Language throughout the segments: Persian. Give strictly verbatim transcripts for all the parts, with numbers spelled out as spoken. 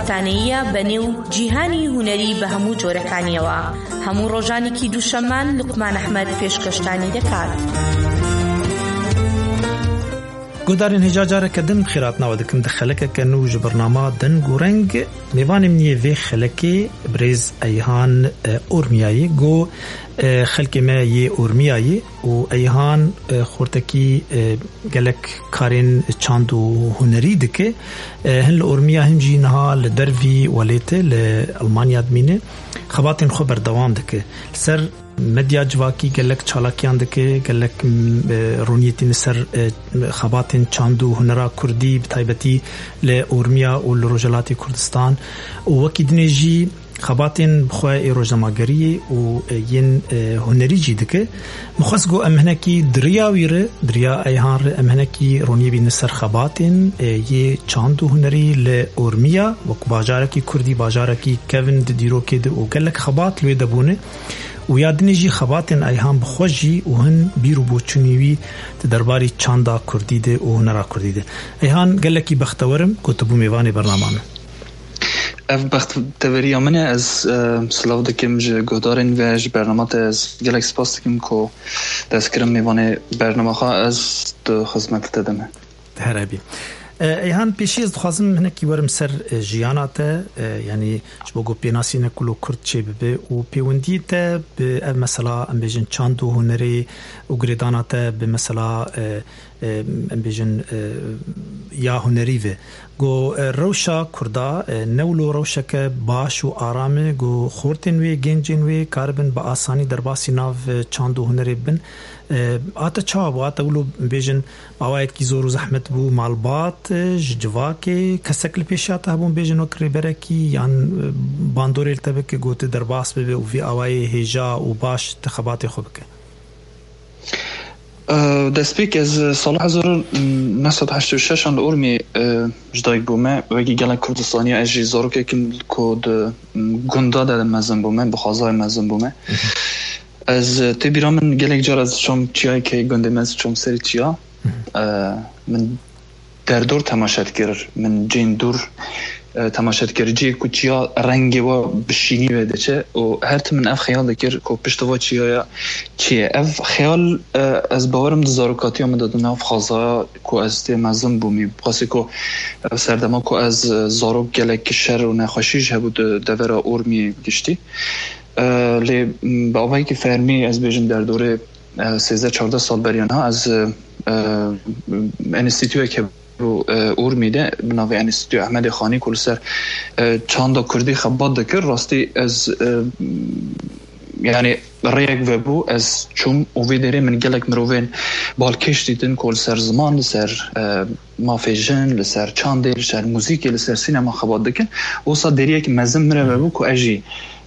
ئافرەتانەیە بەنێو جیهانی هونەری بە هەموو جۆرەکانیەوە. هەموو ڕۆژانێکی دووشەممان لوقمان ئەحمەد پێشکەشتانی دەکات. گودارین هجاجاره کدم خیرات نوا دکم دخلکه کنو جبرنامه دن گورنگ میوانم نیه وی خلکی بریز ایهان اورمیایی گو خلکی ما یه اورمیایی و ایهان خورتکی گلک کارین چاندو هنری دکه هن اورمیا هم جینها لدروی ولیته لالمانیا دمینه خباتین خو بردوام دکه سر مدیا جواکی گلک چالاکیان دکه گلک رونیتین سر خباتین چاندو هنرا کردی بتایبتی ل اورمیا و لروجلاتی کردستان و وکی دنیجی خباتین بخواه روزنامه‌گری و ین هنری جی دکه مخص گو امهنکی دریا ویره دریا ایهان ر امهنکی رونی بین سر خباتین یه چاندو هنری ل اورمیا و باجارکی کردی باجارکی کوین دیرو کد و گلک خبات لوی دبونه و یادنیجی خباتن ایهام بخوجی و هن بیرو بوچونیوی درباری چاندا کردی ده و هنرا کردی ده ایهان گلکی بختورم کتبو میوانی برنامه اف بختوری منه از سلاو دکم ج گودارن و ج برنامه از گلک سپاس دکم کو دست کرم میوانه برنامه خواه از دو خدمت دادمه هرابی ایهان پیشی از دخوازم هنکی ورم سر جیاناته یعنی جبوگو پیناسی نکلو کرد چه ببه و پیوندی ته به مثلا ام بیجن چاندو هنری و گریداناته به مثلا ام بیجن یا هنری و گو روشا کردا نولو روشا که باش و آرامه گو خورتن وی گنجن وی کاربن با آسانی در باسی ناو چاندو هنری بن آتا چاب و آتا اولو بیجن باوایت کی زور و زحمت بو مالبات جواکی کسکل پیشاتا هبون بیجن وکری برکی یان باندوری التبک گوت در باس ببه و وی آوای هیجا و باش تخبات خوب که دەستپێک از سال هزار و نهصد و هشتاد و شش آن اورمی جدایک بومه وگی گلک کردستانی اجی زاروکێکم کود گوندا دادم مزن بومه بخوازای مزن بومه از تبیرا من گلک جار از چوم چیایی که گنده مز چوم سری چیا من در دور تماشات کرد من جین دور تماشات کرد جی کوچیا رنگی و بشینی بده چه و هر من اف خیال دکر کو پشتوا چیا چیه اف خیال از باورم دزاروکاتی هم دادن اف خازا کو از تی مزن بومی خاصی کو سردما کو از زاروک گلک شر و نخوشیش بود دورا اورمی گشتی لی با آوایی که فرمی از بیجن در دوره سیزده چهارده سال بریان ها از انستیتوی که اورمیده بناوی انستیتوی احمد خانی کل سر چاندا کردی خبات دکر راستی از یعنی ریک و بو از چوم اوی داره من گلک مروین بالکش دیدن کل سر زمان لسر مافیجن لسر چانده لسر موزیکی لسر سینما خبات دکن اوسا دریه که مزم مره بو که اجی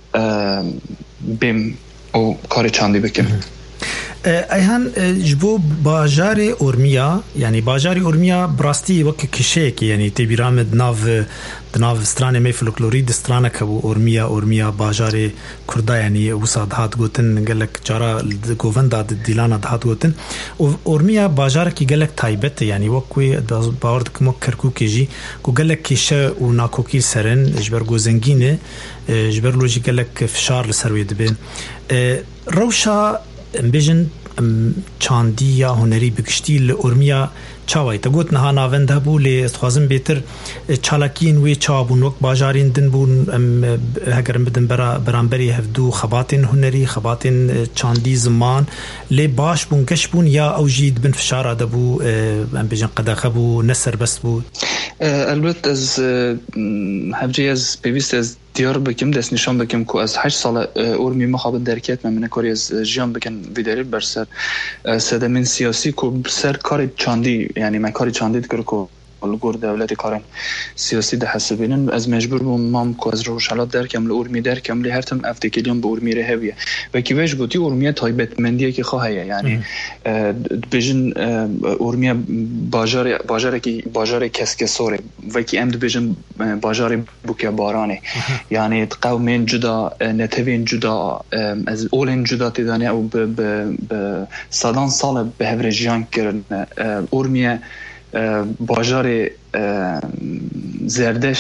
بیم او کار چاندی بکن ایهان جبو باجار اورمیا یعنی باجار اورمیا براستی وک کشه کی یعنی تبیرام دناو دناو سترانه می فولکلوری دسترانه کبو اورمیا اورمیا باجار کردا یعنی وساد هات گوتن گلک جارا گووندا دیلانا هات گوتن اورمیا باجار کی گلک تایبت یعنی وکوی باورد کمو کرکو کیجی کو گلک کشه و ناکوکی سرن جبر گوزنگینه جبر لوجی گلک فشار لسروی دبن روشا بیجن چاندی یا هنری بکشتی لورمیا چاوی تا گوت نها ناوند هبو لی استخوازم بیتر چالاکین وی چابون وقت باجارین دن بون هگرم بدن برا برانبری هفدو خباتین هنری خباتین چاندی زمان لی باش بون کش بون یا او جید بن فشار دبو ام بیجن قداخه بو نسر بس بو البت از هفجی از پیویست از دیار بکم دست نشان بکم که از هشت سال اورمی مخابط درکیت من من کاری از جیان بکن ویداری بر سر سدمین سیاسی که سر کار چاندی یعنی من کاری چاندی دکر که الگور دولتی کارن سیاسی ده حسابینن از مجبور بوم مام که از روشالات درکم لورمی درکم لی هر تم افتکلیون به اورمی رهویه و کی ویش گویی اورمی تایبت مندیه که خواهیه یعنی بیشن اورمی باجار باجار کی باجار کسکسوره و کی امد بیشن باجار بوکه بارانه یعنی قومین جدا نتوین جدا از اولین جدا تدانه او به به صدان سال به هفرجیان کردن اورمی باجار زردشته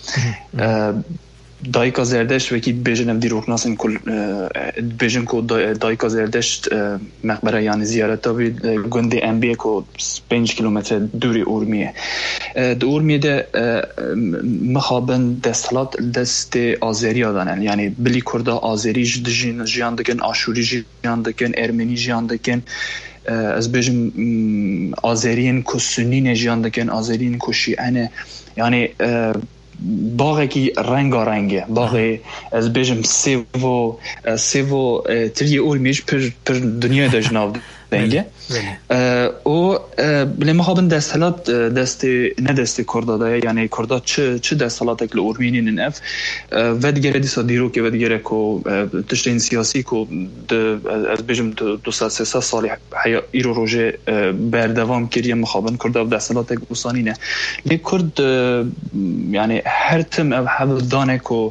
دایکا زردشت وکی بیشتر دیروک ناسن کل بیشتر کو دایکا زردشت مقبره یعنی زیارت تا بید گنده انبیه کو پنج کیلومتر دوری اورمیه. د اورمیه ده مخابن دستلات دست آذری آدنن یعنی بلی کرده آذری جدجین جیان دکن، آشوری جیان دکن، ارمنی جیان دکن. از بیشتر آذریین کو سنی نجیان دکن، آذریین کو شیعه یعنی باغی که رنگارنگه باغی از بیشتر سیو سیو تری اورمیش پر پر دنیا داشناف دنگه او بله مخابن دستلات دست نه دست کرداده یعنی کردا چه چه دستلات اکل اورمینین نف ودگره دیسا دیرو که ودگره کو تشتین سیاسی کو از بیشتر دو سال سه سال حیا ایرو روزه بردوام کردیم مخابن کردا دستلات گوسانی نه لی کرد یعنی هر تم او حبل دانه کو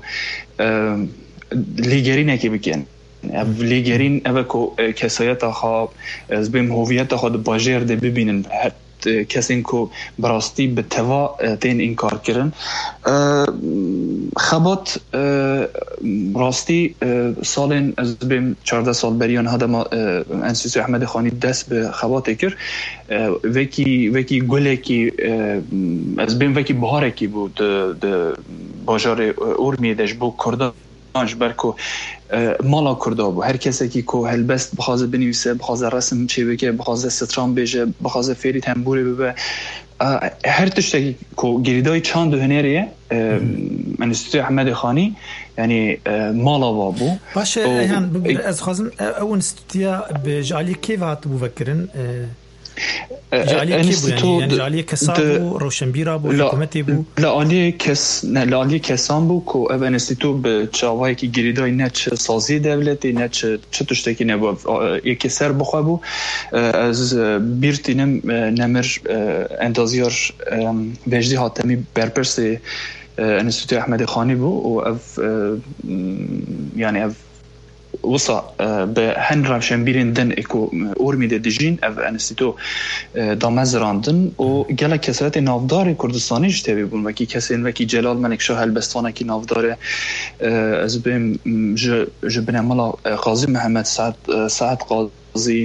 لیگرینه که بکن لیگرین او کو کسایت خواب از بیم هویت خود باجر ده ببینن کسی کو براستی به توا تین این کار کردن خبات راستی سال از بیم چهارده سال بریان هده ما انستیتوی احمد خانی دست به خبات کرد وکی وکی گله کی از بیم وکی بهاره کی بود باجر اورمی دش بو کردان آنش برکو مالا کرده بود هر کسی که کو هلبست بخواد بنویسه بخواد رسم چی بگه بخواد ستران بشه بخواد فری تنبوری ببه هر تشتی کو گریدای چند هنریه انستیتوی احمد خانی یعنی مالا وابو باشه ایهان از خازم اون انستیتویا بجعلی کی وقت بو فکرن جعلی کی بو یعنی جعلی کسابو روشنبیرا بو حکومتی بو لعالی کس نه لعالی کسان بو کو او انستیتو به چاوای کی گریدای نه چه سازی دولتی نه چه چه تشتکی نه بو یکی سر بخوا بو از بیرتینم نمر اندازیار وجدی حاتمی برپرس انستیتو احمد خانی بو و اف یعنی اف وصا به هن روشنبیرین دن اکو اورمیده دیجین او انستیتو دامزراندن و گله کسایت نافدار کردستانی جتبی بون وکی کسین وکی جلال ملک شاه البستانه کی نافدار از بیم جبن ملا قاضی محمد سعد سعد قاضی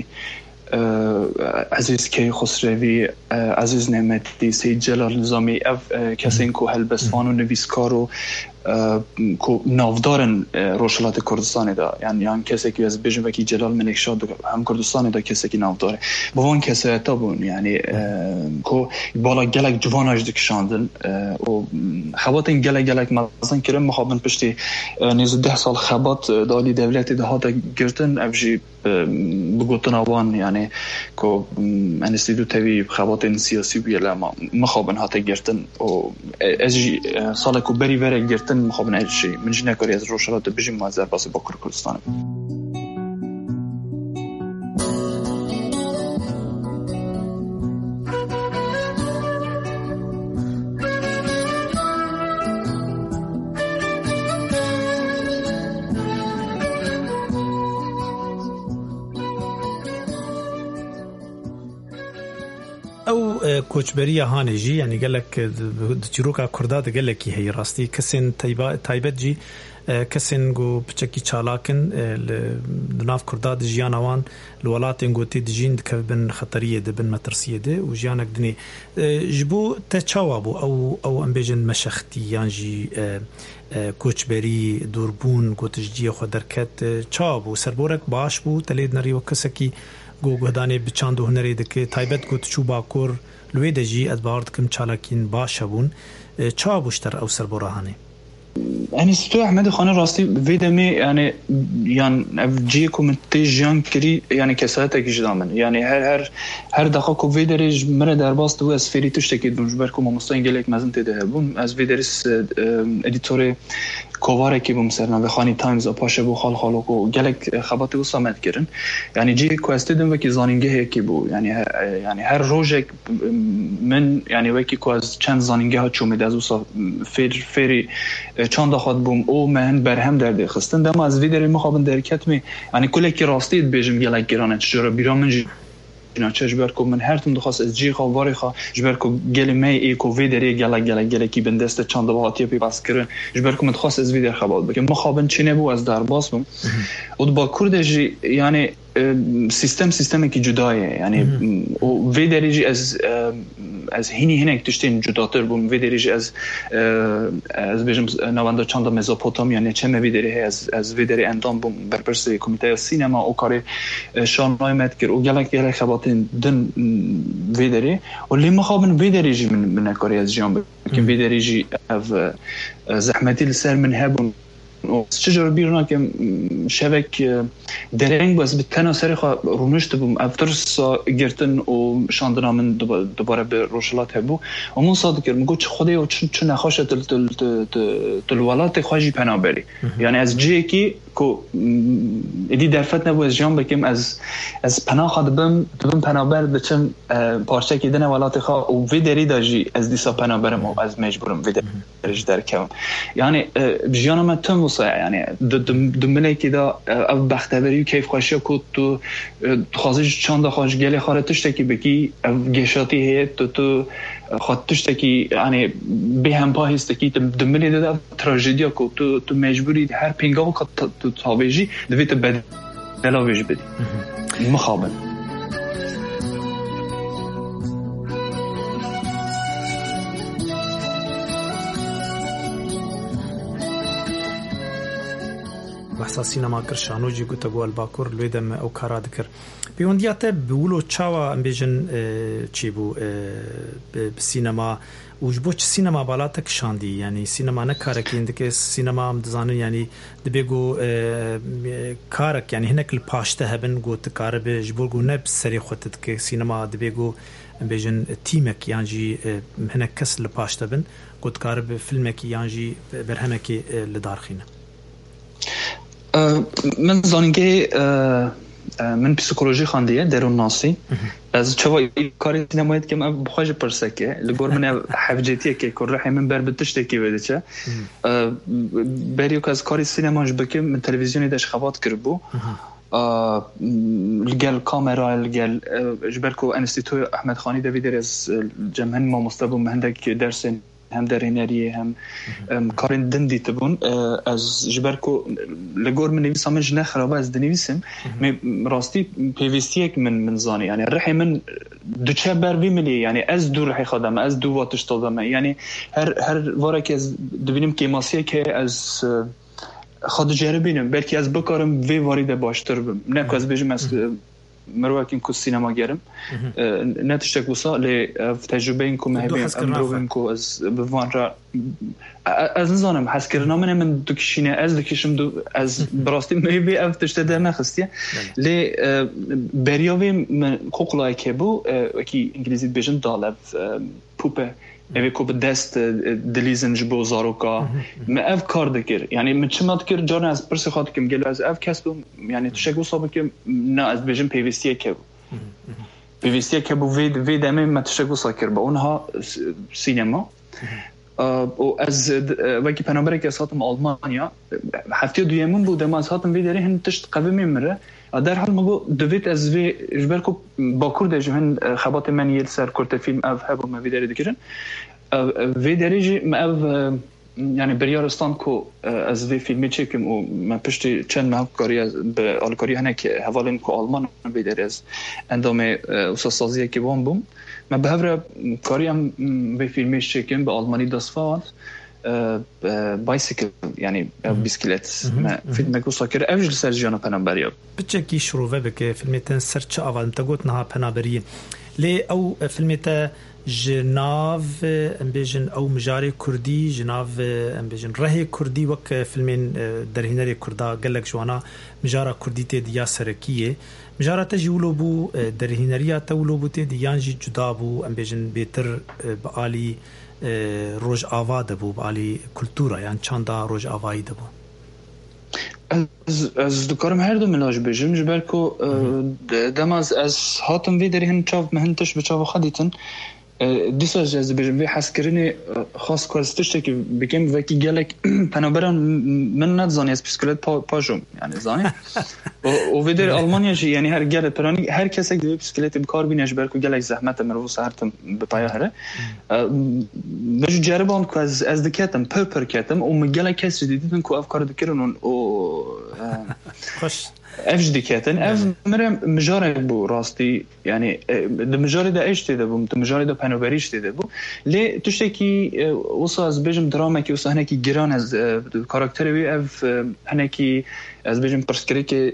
عزیز کی خسروی عزیز نعمتی سید جلال نظامی اف کسین کو هلبستان و نویسکار و کو نافدارن روشلات کردستان دا یعنی یان کسی که از بیشتر وکی جلال ملک شاه هم کردستان دا کسی که نافداره بوان کسی تا بون یعنی کو بالا گلک جوان اجد کشاندن و خباتن گلک گلک مثلا کرم مخابن پشتی نیز ده سال خبات دالی دولت ده ها دا گرتن افجی بگوتن آوان یعنی کو انستیتو تاوی خبات سیاسی بیلا مخابن ها تا گرتن و ازجی سال کو بری وره گرتن مخابن اجشی من جنه کاری از روشلات بجیم معذر باسی با کردستانم او کوچبری هانجی یعنی گلک چروکا کرداد گلکی هی راستی کسین تایبت جی کسین گو بچکی چالاکن لناف کرداد جیانوان الولاتن گوتی دجین که بن خطریه ده بن مترسیه ده و جیانک دنی جبو تچاوابو او او ام بیجن مشختی یانجی کوچبری دوربون گوتجدی خو درکت چابو سربورک باش بو تلید نری و کسکی گو گهدانی بچاند و هنری دکه تایبت گوت چو باکور لوی دجی از بارد کم چالاکین باش بون چا بوشتر او سر براهانه انستیتو احمد خانی راستی ویدمی یعنی یعنی جی کمیته جان کری یعنی کسایت کی جدامن یعنی هر هر هر دقیقه کو ویدرج مره در باست و از فری تشتکی دونجبر کو مستان گلک مزن تده بون از ویدرس ادیتور کوواره کی بم سرنا و خانی تایمز اپاشه بو خال خالو کو گلک خبات و سامت کردن یعنی جی کوستدم و کی زانینگه کی بو یعنی یعنی هر روزک من یعنی وکی کو از چند زانینگه ها چومید از و فر فری چند خود بوم او من برهم درده خستن دم از ویدر مخابن درکت می یعنی کلی کی راستی بیجم گلک گرانه چرا بیرامن اینا چه جبر کو من هر تم دخواست از جی خواری خو جبر کو گلی می ایکو ویدری گلا گلا گلا کی بندست چند دواتی پی باس کردن جبر کو من خواست از ویدر خبال بگم مخابن چینه بو از در باس بم و با کردجی یعنی سیستم سیستمی که جدایه یعنی و ویدریجی از از هینی هنگ تشتین جداتر بوم ویدریجی از از بیشم نوانده چند مزوپوتامیا نه چه ویدری از از ویدری اندام بوم برپرس کمیته سینما او کاری شانای مت کرد و گلک گلک خباتین دن ویدری و لی مخابن ویدریجی من من کاری از جام که ویدریجی اف زحمتی لسر من هبون شجر بیرون که شبک درنگ باز به تناسری خو رونشت بوم افترس گرتن و شاندنا من دوباره به روشلات هبو و من صادق کردم گفت خدای و چه نخواشه تل تل تل تل ولات خواجی پنابری یعنی از جی کی کو ایدی درفت نبود از جام بکیم از از پناه خود بم بم پنابر بچم پارچه کردن ولات خوا و ویدری داجی از دیسا پنابرم و از مجبورم ویدری در کم یعنی بجیان ما تم یعنی دنباله که دا او بختبری و کیف خوشی کو تو خواهش چند خواهش گلی خارتش تکی بکی گشاتی هست تو تو خاطرش تکی یعنی به هم پاهست تکی دنباله دا تراژدیا کو تو تو مجبوری هر پینگاو که تو تابیجی دویت بد دلاویج بدی مخابن بحث سینما کرشانو جی گوت گوال باکور لودم او کارا دکر بیوندیات بولو چاوا امبیجن چی بو سینما وجبو سینما بالاتک شاندی یعنی سینما نه کارکین دک سینما ام دزانه یعنی دبیگو کارک یعنی هنک الپاشته هبن گوت کار به جبور گو نب سری خطت که سینما دبیگو امبیجن تیمک یعنی هنک کس الپاشته بن گوت کار به فیلمک یعنی برهمک لدارخینه من زانگی من پسیکولوژی خواندیه درون ناسی از چوای کاری سینمایت که من بخواج پرسکه لگور من حفجتیه که کره من بر بتشته کی بده چه بریو که از کاری سینماش بکم من تلویزیونی داش خبات کربو لگل کامرا لگل جبرکو انستیتو احمد خانی دویدر از جمهن ما مستبو مهندک درس هم در هنری هم کارن دندی تبون از جبرکو لگور من نویسم من جنه خرابه از دنویسم راستی پیوستیک من من زانی یعنی رحی من دوچه بر وی ملی یعنی از دو رحی خدمه از دو واتش دادمه یعنی هر هر واره که از دبینیم که ماسیه که از خود جربینم بلکه از بکارم وی وارد باشتر بم نه که از بجم از مروکین کو سینما گرم نتشتک وصا ل تجربه این کو مهبیم امروزم کو از بوان را از نزانم حس کردم من من دکشینه از دکشم دو از براستی مهبی اف تشت در نخستیه ل بریاوی من کوکلای که بو کی انگلیسی بجن دالب پوپه اوی کو به دست دلیزن جبو زاروکا ما اف کار دکر یعنی من چمات کر جان از پرس خاطر کم گلو از اف کسبم یعنی تشکو صاحب که نه از بجن پیوستی که پیوستی که بو وید وید ام ما تشکو ساکر با اونها سینما و از وکی پنابره که ساتم آلمانیا هفته دویمون بود ما ساتم ویدری هن تشت قوی میمره در حال مگو دویت از وی جبرکو باکور ده جهن خبات من یل سر کرت فیلم اف هبو ما ویدری دکرن ویدری جی ما اف یعنی بریارستان کو از وی فیلمی چکم و من پشتی چند ماه کاری به آلکاری هنه که حوالین کو آلمان ویدری از اندام اساسازیه که بام بوم من به هفره کاری هم به فیلمی چکم به آلمانی دستفاد بایسیکل یعنی بیسکلت ما فیلم کو ساکر اوج سر جانا پنابریا بچکی شروع بک فیلمتن سر چه اول تگوت نه پنابری لی او فیلمت جناف امبیجن او مجاری کردی جناف امبیجن رهی کردی وک فیلمین در هنری کردا گلک جوانا مجارا کردی ته دیا سرکیه مجارا تجولو بو در هنریا تولو بو ته دیانجی جدا بو امبیجن بهتر بالی روج آوا دبو بالی کلتورا یعنی چاندا روج آوایی دبو از از دکارم هر دو ملاج بجم جبرکو دم از از هاتم وی داری هن چاو مهنتش بچاو خدیتن دیسا جذب بجم و حس کردن خاص کارستش که بگم وکی گلک پنابران من نزانی از بیسکلت پا پاجم یعنی زانی و و در آلمانیا جی یعنی هر گل پرانی هر کسی که بیسکلت بکار بینش برکو گلک زحمت مرو ساعتم بطایا هره بجو جربان که از از دکتم پر پر کتم و مگلک کسی دیدن که افکار دکرنون و خوش افج دکتن اف مرم مجاره بو راستی یعنی د مجاره د ايش تده بو د مجاره د پنوبریش تده بو ل تشتکی وصا از بجم دراما کی وصا هنکی گران از کاراکتر وی اف هنکی از بجم پرسکری که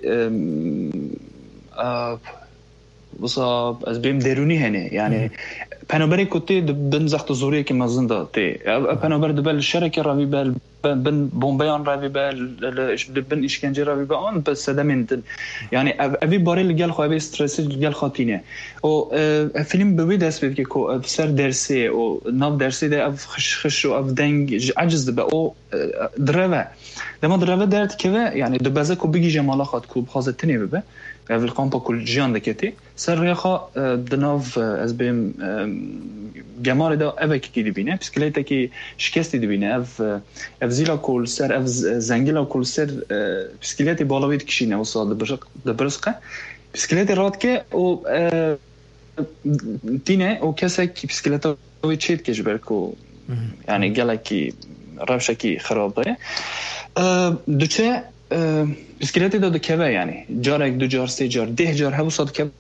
وصا از بیم درونی هنه یعنی پنوبری کوتی بنزخت زوری که مزنده تی پنوبر دبل شرکه راوی بل بن بومبيان راوي بال بن إشكنجة راوي بان بس هذا من يعني أبي باري لقال خو أبي ستريس لقال خاطينه و فيلم بويد أسبب كي كو بسر درسي و ناب درسي ده أف خش خش و أف دنج عجز ده أو دربة لما دربة درت كذا يعني دبازة كو بيجي جمالا خات كو بخازة تاني ببه في القامبا كل جيان دكتي سر ريخا دناف از بهم جمال ده أبكي كي دبينه بسكليته كي شكستي دبينه أف أف زيلا كل سر أف زنجلا كل سر بسكليتي بالويد كشينه وصاد دبرق دبرسقة بسكليتي راتكه و تينه وكسك بسكليته ويتشيت كجبركو يعني جالكي رابشكي خراب ده دوچه بسكليتي ده دكبه يعني جارك دو جار سه جار ده جار هبو صاد كبه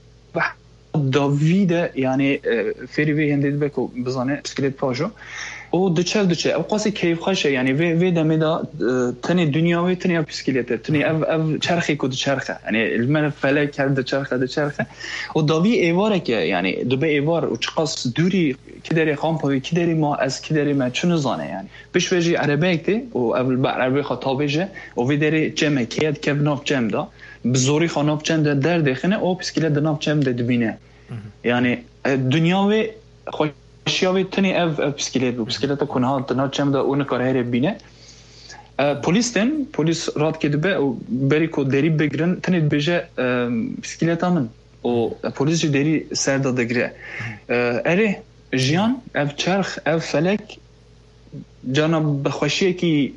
داویده یعنی فری وی هندید بکو بزنه بسکلیت پاجو او دوچه دوچه او قاسی کیف خاشه یعنی وی وی دمیدا تنی دنیاوی تنی بسکلیت تنی اف اف چرخی کو چرخه یعنی المن فلک کرد چرخه دو چرخه او داوی ایواره که یعنی دو به ایوار او چقاس دوری کی داری قامپوی کی داری ما از کی داری ما چون زانه یعنی بش وجی عربیکتی او اول بر عربی خطابجه او وی داری جمع کید که ناف جمع دا بزوری خاناب چند در داخله او بسکلیت دناف چند دبینه یعنی دنیاوی خوشیاوی تنی اف بسکلیت بو بسکلیت کنها دناف چند اون کار هر بینه پلیس تن پلیس راد که دبه او بری کو دری بگرن تنی بجه بسکلیت امن او پلیس جو دری سر دادگره اره جیان اف چرخ اف فلک جانا بخوشیه کی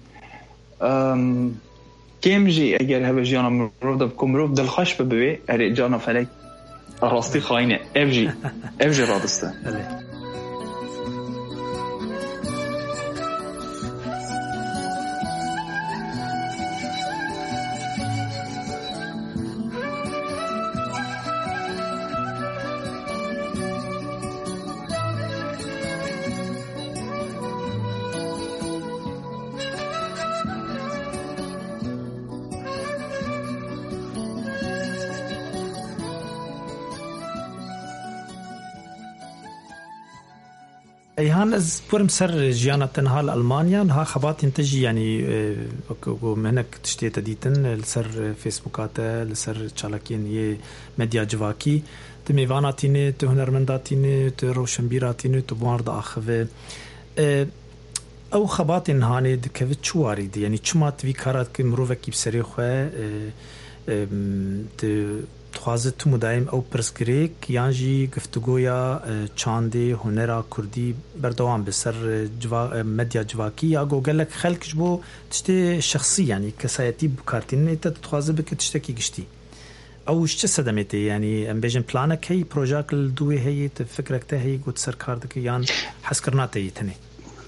کمجی اگر هوا جانا مروف دب کمروف دلخوش ببوی اره جانا فلک راستی خاینه افجی افجی رادسته ایهان از پرم سر جیانا تنها الألمانيا ها خبات ينتجي يعني ومنك تشتي تديتن لسر فيسبوكاته لسر تشالكين يه ميديا جواكي تميفاناتيني تهنرمنداتيني تروشنبيراتيني تبوارد آخوه او خبات انهاني دكوه چو واريد يعني چما تفي كارات که مروفكي بسري خواه خوازه تو مدایم او پرسکریک یانجی گفتگویا چاندی هنرا کردی بردوام بسر جوا مدیا جواکی یا گوگلک خلقش بو تشتی شخصی یعنی کسایتی بکارتین ایتا تخوازه بک تشتکی گشتی او چه صدمتی یعنی ام بیجن پلانک هی پروژاک الدوی هی تفکرک ته هی گوت سر کاردک یان حس کرناته هی تنی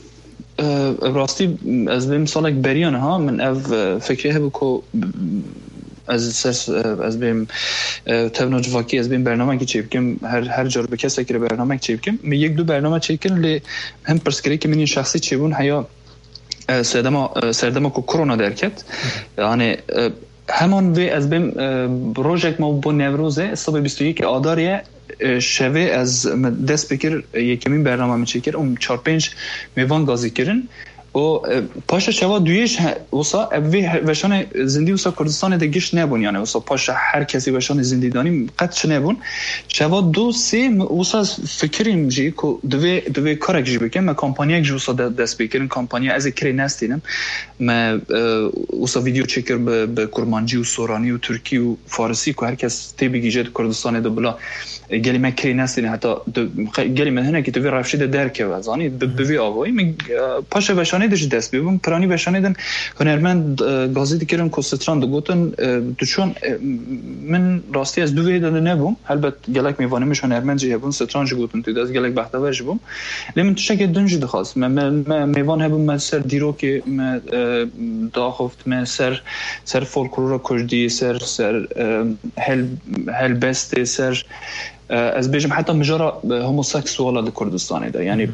راستی از بیم سالک بریان ها من اف فکره بکو از سر از بیم تبنا جواکی از بیم برنامه که چی بکم هر هر جور به کسی که برنامه چی بکم می یک دو برنامه چی کن لی هم پرسکری که منی شخصی چی بون حیا سردما سردما کو کرونا درکت یعنی همان وی از بیم پروژه ما با نوروزه صبح بیست و یک آذریه شوه از دست بکر یکمین برنامه می چی کر اون چهار پنج میوان گازی کردن و پاش شوا دویش وسا اوی وشان زندی وسا کردستان دگیش نبون یعنی وسا پاش هر کسی وشان زندی دانی قطش نبون شوا دو سه وسا فکریم جی کو دوی دوی کارک جی بکن ما کمپانیک جو وسا دست بکن کمپانی از کری نستینم ما وسا ویدیو چکر به کرمانجی و سورانی و ترکی و فارسی کو هر کس تی بگیجه کردستان دو بلا گلی ما کری نستینه حتی گلی من هنه که دوی رفشید درک وزانی دوی آوایی من پاش وشان دش دست ببین پرانی بشانیدن هنرمند گازی دیگران کوستران دگوتن دوچون من راستی از دوی داده نبوم البته گلک میوانمش هنرمند جیبون ستران جگوتن تو دست گلک بحثا جبوم لیمن تو شکل دنج دخواست من میوان هبوم من سر دیرو که من داخفت من سر سر فولکلور کردی سر سر هل هل بست سر از بیشم حتی مجرا هموسکسوال در کردستان ده یعنی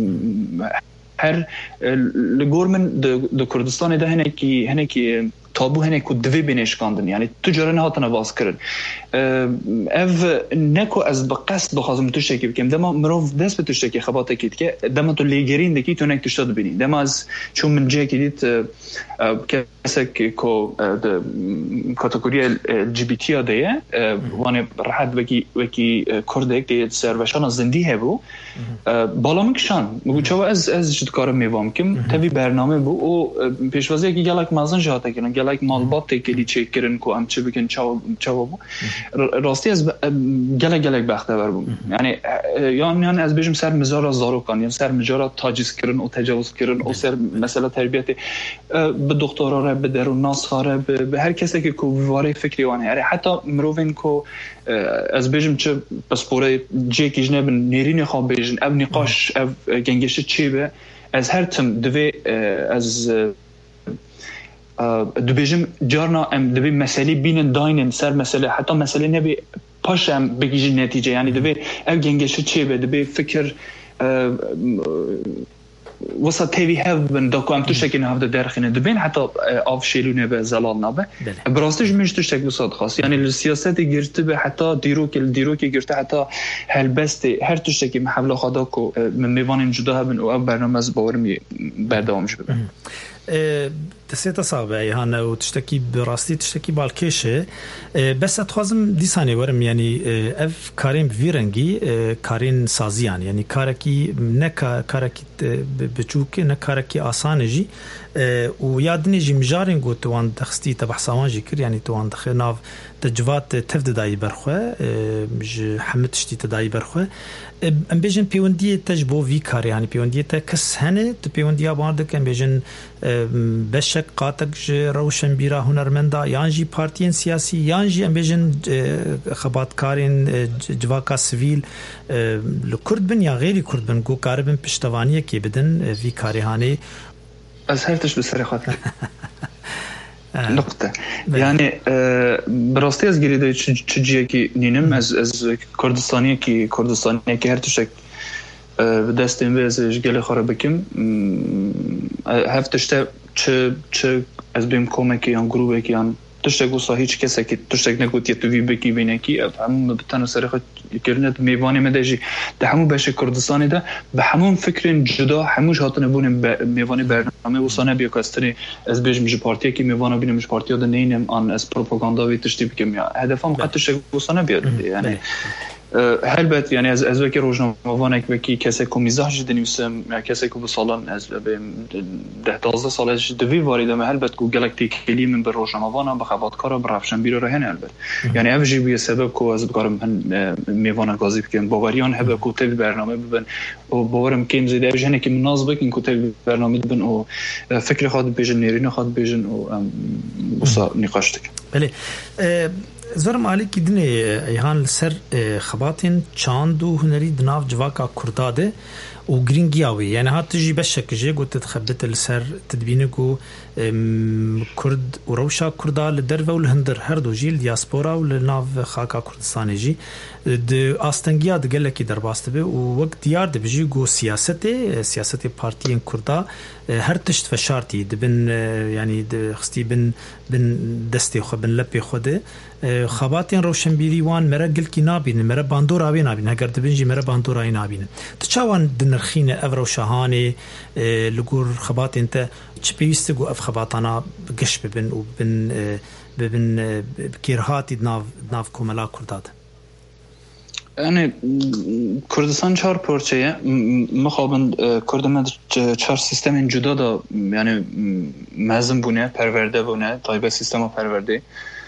هر لگورمن د کردستان ده هنه کی هنه کی تابو هنه کو دوی بنشکاندن یعنی تجاره نه هاتن واس کردن اف نکو از بقصد بخوام تو شکی بکم دما مروف دست به تو شکی خبات کیت که دما تو لیگرین دکی تو نک تو شد ببینی دما از چون من جه کیت کسک کو د کاتگوری جی بی تی ده وانه راحت وکی وکی کردک دی سروشان زندی هبو بالا مکشان میگو چه از از جد کارم میوام کم تبی برنامه بو او پیشوازی کی گلک مازن جاته کنن گلک مالبات کلی چک کردن کو ام چه بکن چاو چاو راستی از گلک گلک بختور بوم یعنی یعنی از بیشم سر مزار زاروکان یعنی سر مجارا تاجیز کردن و تجاوز کردن او سر مثلا تربیت به دکترا به درون ناس خاره به هر کسی که کو واره فکری وانه یعنی حتی مروین کو از بیشم چه پاسپورت جیکی جنب نیرین خواب بیشن اب نقاش اب گنگش چی به از هر تم دوی از دو بیشم جارنا ام دوی مسئله بینن داینن سر مسئله حتی مسئله نبی پاشم بگیجی نتیجه یعنی دوی اب گنگش چی به دوی فکر وسط تیوی هف بن داکو ام توشتکی نه هفته درخینه دبین حتی آف شیلونه به زلال نبه براستش میش توشتک بسات خاص یعنی سیاست گرفته به حتی دیروک دیروک گرفته حتی هلبست هر توشتکی محل خدا کو میوان جدا هبن و برنامه از باور می بردامش ببن تسيت صعبة يعني وتشتكي براستي تشتكي بالكيشة بس أتخازم دي ثانية ورم يعني أف كارين بفيرنجي كارين سازيان يعني كاركي نكا كاركي بتشوكي نكاركي آسانجي ويادني جي مجارين قو توان دخستي تبع سوانجي كر يعني توان دخناف تجوات تفد داي برخوة مج حمد تشتي تداي برخوة ام بيجن بيوندية تجبو في كار يعني بيوندية تكس هنه بيوندية باردك ام بيجن بشك قاتك روشن بيرا هنرمندا يانجي بارتيين سياسي يانجي ام بيجن خبات كارين جواكا سيفيل لكرد بن يا غيري كرد بن قو كاربن پشتوانية كي بدن في كاريهاني از هرتش بسر خاطر نقطة يعني براستی از گریده چجیه که نینم از از کردستانی که کردستانی که هر تشک دستیم به ازش گله خاره بکم هفتشته چه چه از بیم کمکی یا گروه که یا تشتک وصا هیچ کسی که تشتک نگوت یه توی بکی بینه کی همون بتنو سرخ کردنت میوانی مدهجی ده همون بشه کردستانی ده به همون فکرین جدا هموش هاتنه بونیم میوانی برنامه وصا نبیا کستنی از بیش میشه پارتیه که میوانا بینیم میشه پارتیه ده نینم آن از پروپاگاندا وی تشتی بکم یا هدفم قد تشتک وصا نبیاد یعنی هلبت يعني از از وکی روزنامه‌وانه که وکی کسی که میزاج دنیوسم یا کسی که بسالان از به ده دوازده سالش دوی واریدم هلبت که گلکتی کلی من به روزنامه‌وانه بخواد کارا برافشن بیرو رهن هلبت يعني افجی بیه سبب که از بکارم من میوانه گازی بکن باوریان هب کوتب برنامه ببن و باورم کیم زیده افجی که مناظ بکن کوتب برنامه ببن و فکر خود بیجن نیرین خود بیجن و وسا نقاش تک بله زورم علی کی دنه ایهان سر خباتین چاند و هنری دناف جواکا کرداده و گرینگیاوی یعنی هات جی بشک جی گوت تخبت السر تدبینه کو کرد و روشا کردا لدرو و الهندر هر دو جیل دیاسپورا و لناف خاکا کردستانی جی د آستنگیا د گلکی درباسته به و وقت دیار د بجی گو سیاست سیاست پارتیین کردا هر تشت فشارتی د بن یعنی د خستی بن بن دستی خو بن لپی خوده خباتین روشنبیری وان مرا گل کی نابین مرا باندور آبی نابین اگر دبنجی مرا باندور آی نابین تچوان دنرخینه اورو شهانه لگور خباتین تا چپیست گو اف خباتانا گش ببن و ببن ببن بکیرهاتی ناف ناف کوملا کرداد. یعنی کردستان چهار پارچه‌ایه مخابن کردم چهار سیستم جدا دا یعنی مزن بونه پرورده بونه تایبه سیستم پرورده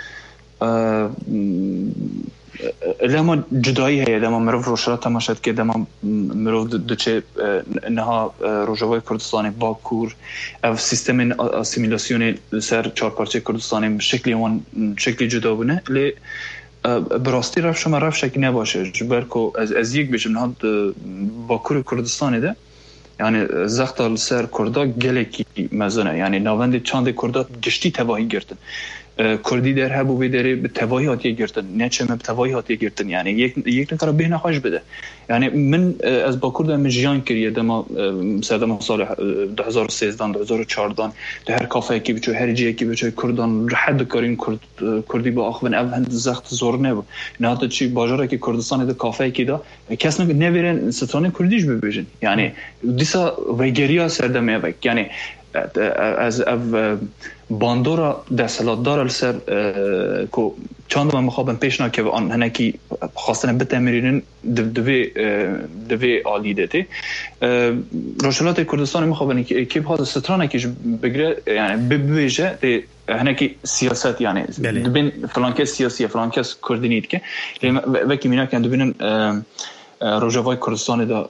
لما جدایی هست لما مروف روشرات تماشد که لما مروف دوچه نها روجوای کردستان باکور او سیستم اسیمیلاسیون سر چهار پارچه کردستان شکلی وان شکلی جدا بونه لی براستی رفت شما رفت شکی نباشه جبر که از, از یک بشم نها باکور کردستان ده یعنی زختال سر کردا گلکی مزنه یعنی ناوند چاند کردا گشتی تواهی گرتن کردی در هبو بداره به تواهی هاتی گرتن نه چه به تواهی هاتی گرتن یعنی یک یک نفر به نخواش بده یعنی من از باکور دم جیان کریه دم سال سال دو هزار و سیزده دو هزار و چهارده در هر کافه کی بچو هر جایی کی بچو کردان حد کارین کرد کردی با آخوان اول زخت زور نبود نه حتی چی باجاره که کردستان ده کافه کی دا کس نه نمیرن ستان کردیش ببیشن یعنی دیسا ویگریا سردمه وک یعنی از او باندورا دستلات دار سر کو چند من مخابن پیشنا که آن هنکی خواستن بتمرینن دوی دوی عالی دته روشلات کردستان مخابن که به هاز سترانه که بگره یعنی ببیجه ده هنکی سیاست یعنی دبین فلانکس سیاسی فلانکس کردینید که وکی مینا که دبینن روجوای کردستان دا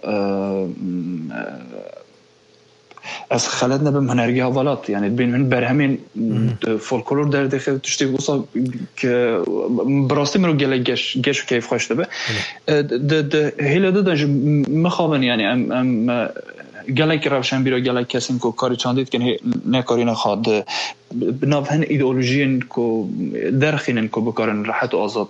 از خلد نبم هنرگی حوالات یعنی بین من برهمین فولکلور در داخل تشتی وصل که براستی مرو گله گش گش کیف خوشته به د د هیله دادن مخابن یعنی ام ام گله که روشن بیرا گله کسین کو کاری چاندید که نه کاری نخواد بناب هن ایدئولوژین کو درخینن کو بکارن راحت و آزاد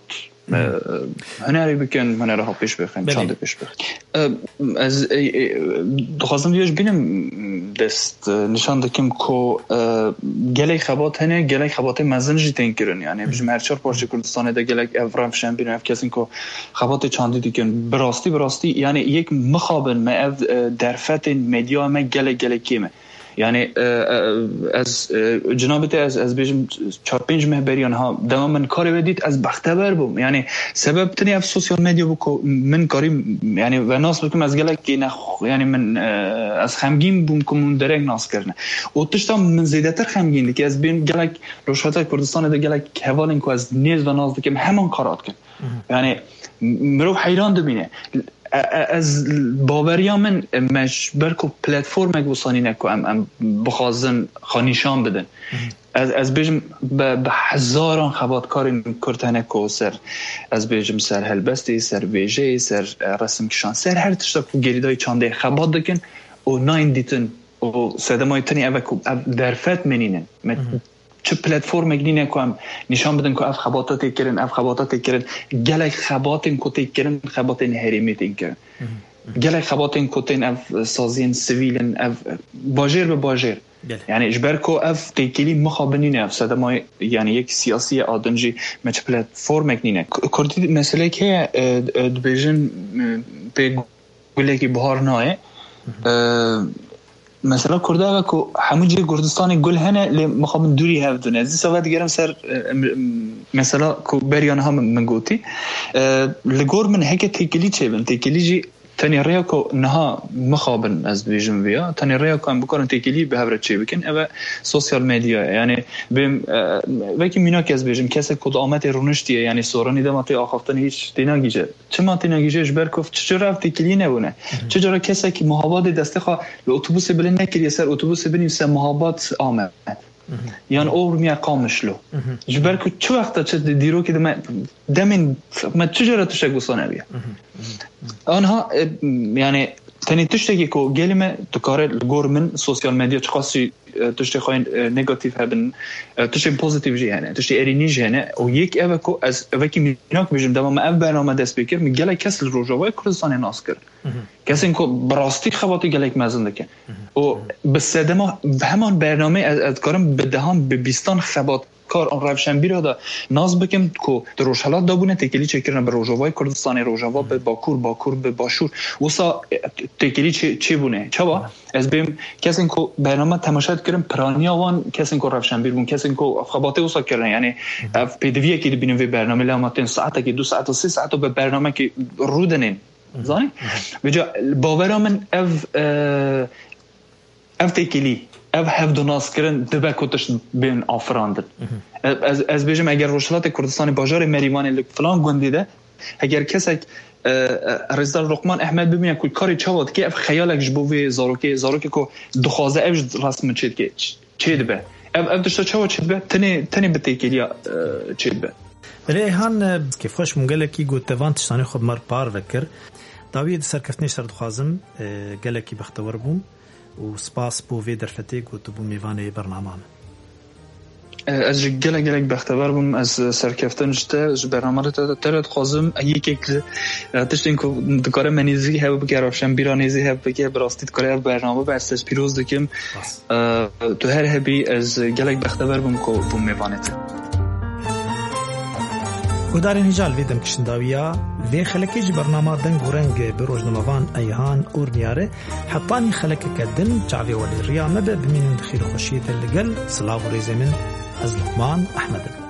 هنری بکن هنری ها پیش بخیم چانده پیش بخیم از دخواستم دیوش بینم دست نشان دکیم که گلی خبات هنه گلی خبات مزن جی تین کرن یعنی بجم هر چار پارچه کردستانه ده گلی افرام فشن بینم اف کسین که خبات چانده دیکن براستی براستی یعنی یک مخابن ما اف درفت مدیا ما گلی گلی کیمه یعنی از جنابت از از بیشم چهار پنج مهبریان ها دام من کاری بدید از بختبر بوم یعنی سبب تنی اف سوشال مدیا بکو من کاری یعنی و ناس بکم از گله کی نخ یعنی من از خمگین بوم کمون درک ناس کرنه و تشتم من زیادتر خمگین که از بین گله روشات کردستان ده گله حوالین کو از نیز و ناز دکم همان کارات کن یعنی مرو حیران دبینه از باوریا من مش برکو پلتفرم گوسانی نکو ام ام بخوازن خانیشان بدن از از بیشم به هزاران خباتکار کرتنه کو سر از بیشم سر هلبستی سر ویژه سر رسم کشان سر هر تشتا کو گریدای چانده خبات دکن و ناین دیتن و سدمای تنی اوکو درفت منینن چه پلتفرم گنینه که هم نشان بدن که اف خباتات کردن اف خباتات کردن گله خباتین کوتی کردن خباتین هریمیتین کردن گله خباتین کوتین اف سازین سویلن اف باجر به باجر یعنی اجبر که اف تیکلی مخابنینه اف صدمای یعنی یک سیاسی آدنجی مچ پلتفرم گنینه کردی مسئله که دبیجن به گله که بهار نایه مثلا کرده که همون جای کردستان گل هنه لی مخابن دوری هفدونه از سواد دیگرم سر مثلا که بریان هم من گوتی لگور من هک تیکلی چه بن تیکلی جی تانی ریا که نها مخابن از بیجم ویا تانی ریا که هم بکارن تیکلی به هفره چه بکن او سوشال مدیا یعنی بیم وکی مینا که از بیجم کسی کد آمد رونشتیه یعنی سورانی دماتی آخفتن هیچ دینا گیجه چه ما دینا گیجه اجبر کفت چجور رفت تیکلی نبونه چجور کسی که محابات دسته خواه اتوبوس بلند نکریه سر اتوبوس بنیم سر محابات آمد یعنی اور می اقامش لو جبر که چه وقت چه دیرو که دم دمین ما چجور توش گوسانه بیا آنها یعنی تنی تشتگی که گلیم تو کار گورمن سوشال مدیا چه خاصی تشتی خواهی نگاتیف هبن تشتی پوزیتیو جی هنه تشتی ارینی جی هنه و یک اوه که از اوه که میناک بیشم دما ما اف برنامه دست بکر می گله کس روژاوای کردستان ناس کرد کسی که براستی خواهی گله یک مزنده کن و بسیده ما همان برنامه از کارم بدهان به بیستان خبات کار آن روشنبیر دا ناز بکم کو دروشالات دابونه تکلی چکرن به روجاوای کردستان روجاوا به باکور باکور به باشور وسا تکلی چه چه بونه چوا از بیم کسی کو برنامه تماشا کردن پرانی آوان کسی کو روشنبیر بون کسی کو خباته وسا کردن یعنی اف پی دی وی کی ببینیم و برنامه لاماتن ساعت که دو ساعت و سه ساعت به برنامه که رودنین زانی بجا باورم من اف اف تکلی اف هف دو ناس کردن دبه کتش بین آفراندن از از بیشم اگر روشلات کردستان باجار مریوان لک فلان گندیده اگر کسی رزدار رقمان احمد ببینه کل کاری چواد که اف خیالک جبوی زاروکی زاروکی کو دخوازه اف رسم چید که چید به اف اف دشتا چواد چید به تنی تنی به تکیلیا چید به ولی هان که خوش مونگله کی گوت توان تشتانی خود مر پار وکر داوید سرکفتنی سر دخوازم گله کی بختور بوم و سپاس بو وی درفتی گوت بو میوانه برنامه از گله گله بختور بوم از سرکفتن جته ج برنامه تا ترد خوازم یک تشتین کو دکاره منیزی هب گرافشن بیرانیزی هب که براستید کاره برنامه به اساس پیروز دکم تو هر هبی از گله بختور بوم کو بو میوانه گودارین هجال ویدم کشنداویا وی خلکی جی برنامه دن گورنگ بروج نموان ایهان اورنیاره حطانی خلک کدن چاوی ولی ریا مبه بمین خیر خوشیت لگل سلاو ریزمن از لقمان احمد